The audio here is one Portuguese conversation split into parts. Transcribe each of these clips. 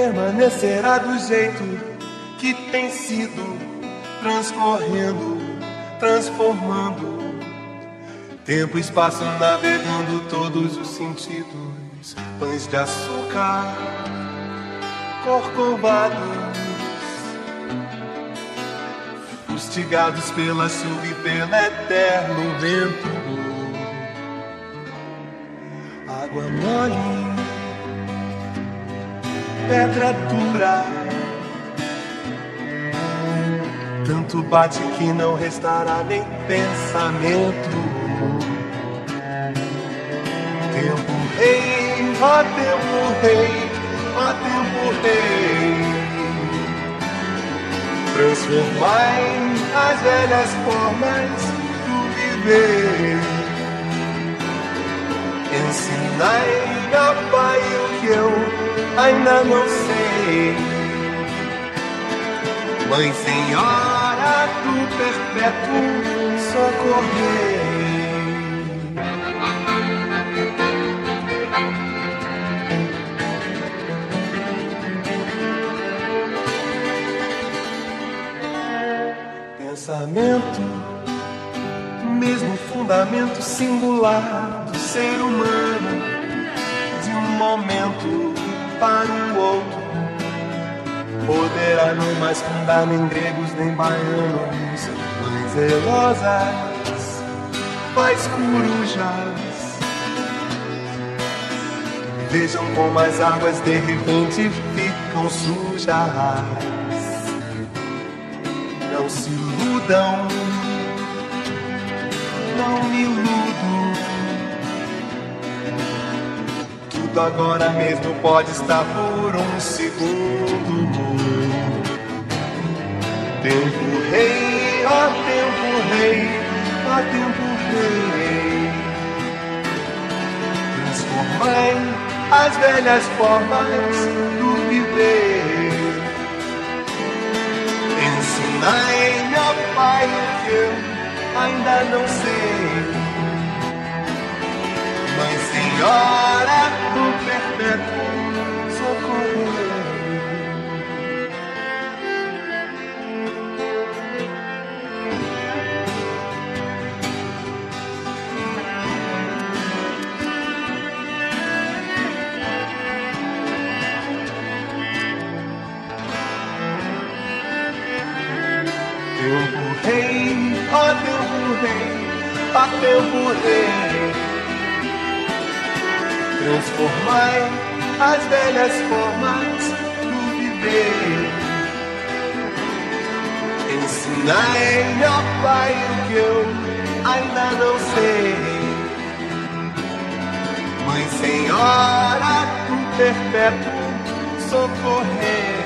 permanecerá do jeito que tem sido, transcorrendo, transformando. Tempo e espaço navegando todos os sentidos. Pães de açúcar, corcovados, fustigados pela chuva e pelo eterno vento. Água mole, pedra dura, tanto bate que não restará nem pensamento. Tempo rei, ó tempo rei, ó tempo rei, transformai as velhas formas do viver. Ensinai a Pai o que eu ainda não sei. Mãe Senhora do perpétuo socorrer. Pensamento, mesmo fundamento singular do ser humano, de um momento para o outro, poderá não mais fundar nem gregos nem baianos. Mães zelosas, pais corujas, vejam como as águas de repente ficam sujas. Não se iludam, não me iludo. Tudo agora mesmo pode estar por um segundo. Tempo rei, ó tempo rei, ó tempo rei, transformai as velhas formas do viver. Ensinai-me, ó Pai, o que eu ainda não sei. Mãe Senhora do perpétuo socorrer. Tempo rei, ó tempo rei, ó tempo rei, transformai as velhas formas do viver. Ensinai-me, ó Pai, o que eu ainda não sei. Mãe Senhora do perpétuo socorrer.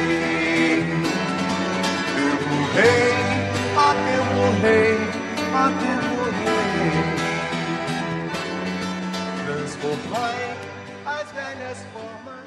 Rei, ó tempo rei, ó tempo rei, transformai as velhas formas.